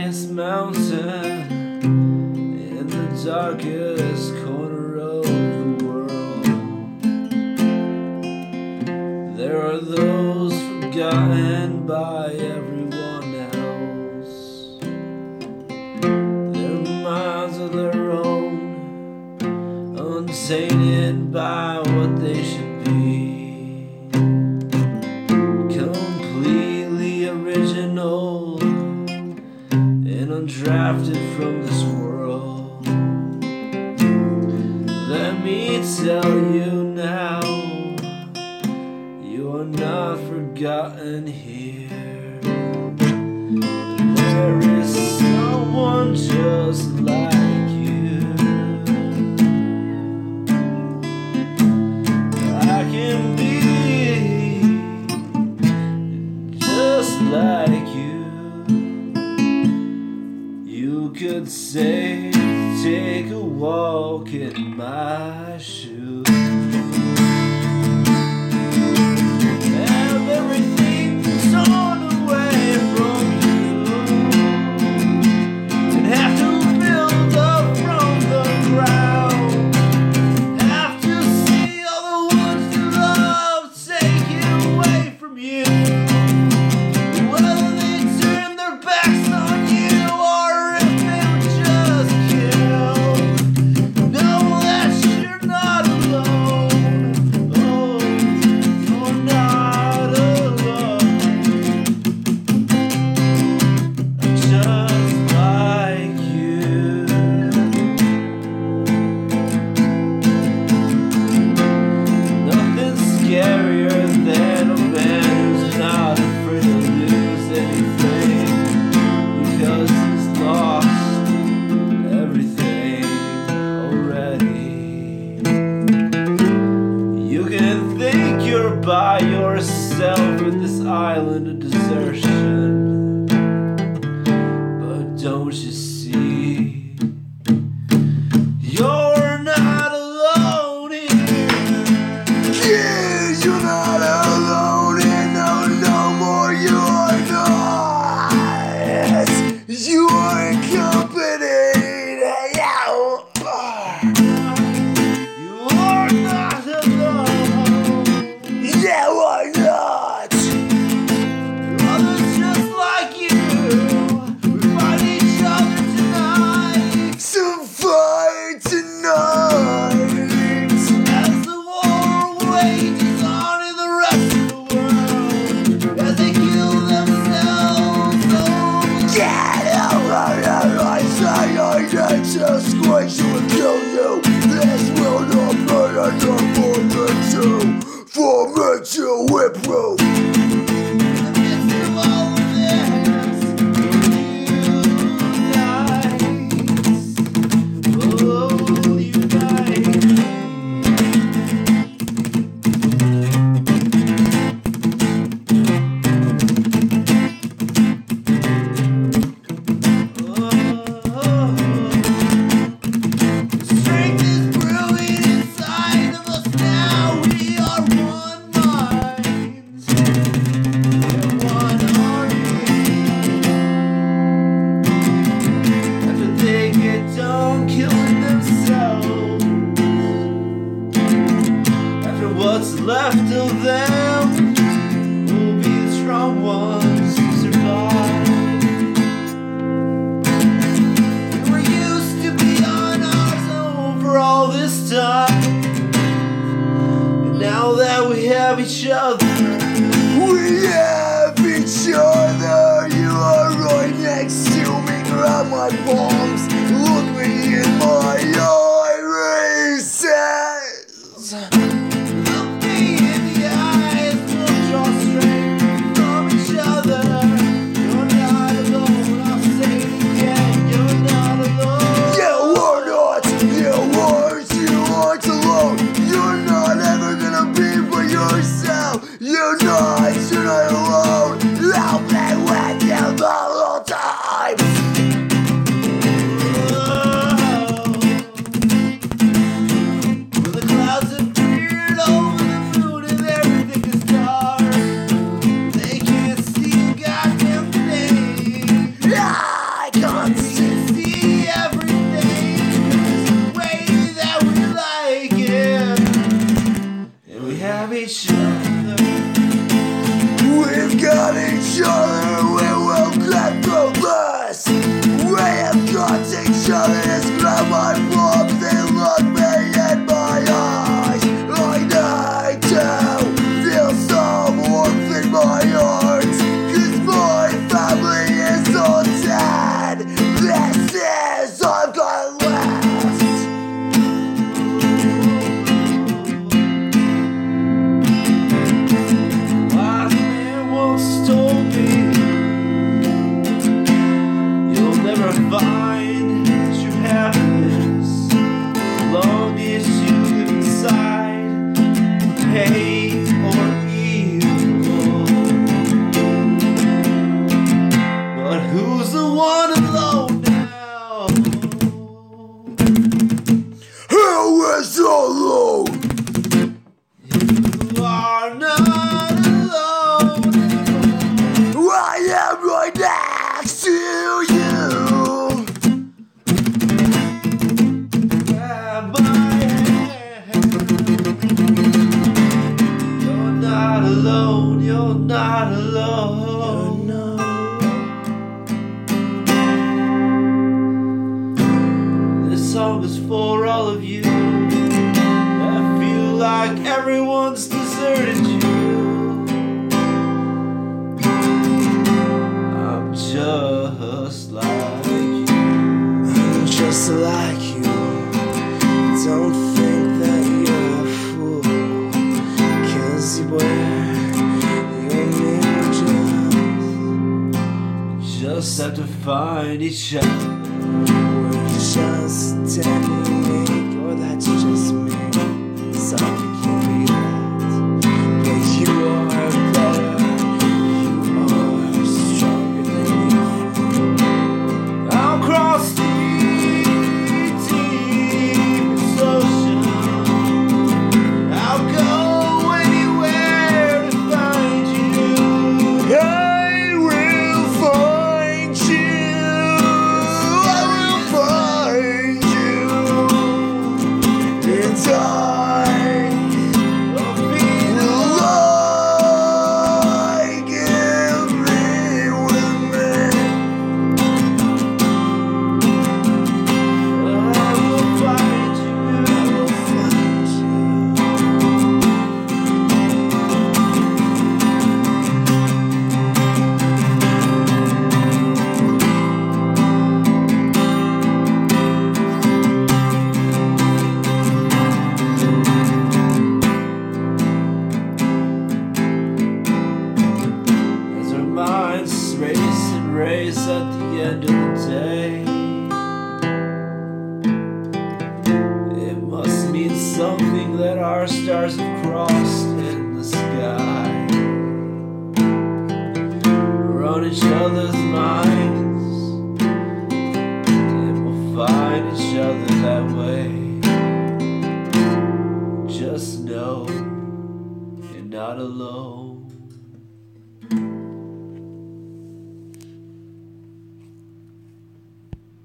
highest mountain in the darkest corner of the world. There are those forgotten by everyone else. Their minds are their own, untainted by what they should be. Completely original and undrafted from this world. Let me tell you now, you are not forgotten here. There is someone just like you. I can be just like you. You could say, take a walk in my shoes. Have everything torn away from you, and have to build up from the ground. Have to see all the ones you love taken away from you. Whether they turn their backs on you or if they were just killed, know that you're not alone. Oh, you're not alone. I'm just like you. Nothing's scarier than a man who's not afraid to lose anything, because he's lost everything already. You can think you're by yourself in this island of desertion, but don't you see, you're not alone here. Yeah, you're not alone, and no more you are not. You are accompanied. You are not alone. Yeah, why not? Others just like you, we find each other tonight. To fight tonight. As the war wages on in the rest of the world, as they kill themselves over. Get out of my sight, I just going to kill you. This will not murder nor for me to whip you. In the midst of all of this, strength is brewing inside of us now. We are one mind. We're one army. After they get done killing themselves, after what's left of them will be the strong ones who survive. We were used to be on ours over all this time, and now that we have each other, We have each other. You are right next to me. Grab my palms. Look me in my irises. look me in the eyes, we'll draw strength from each other. You're not alone, I'll say it again, you're not alone. You are not. You aren't alone. You're not ever gonna be by yourself. You're not alone. I'll play with you the whole time. consistency everything is the way that we like it, and we have each other. We've got each other, we will get through this. We have got each other, just grab my palms and look me in my eyes. I need to feel some warmth in my heart, 'cause my family is all dead. This is all I've got left. Wise man once told me, you'll never find true happiness as long as you live inside hate or evil. But who's the one alone now? Who is alone? You are not alone. I am right next to you. Grab my hand. You're not alone. You're not alone. This song is for all of you that feel like everyone's deserted you. I'm just like you. I'm just like you. Don't think that you're a fool, 'cause you and me Just have to find each other. we're just technique, or that's just me. Some can be that, but you are better. You are stronger than you think. I'll cross the deepest ocean. I'll go anywhere to find you. I will find you. I will find you. And I I'll be the like you be with me. I will find you. I will find you. As our minds race and race at the end of the day, it must mean something that our stars have crossed in the sky. We're on each other's minds, and we'll find each other that way. Just know you're not alone.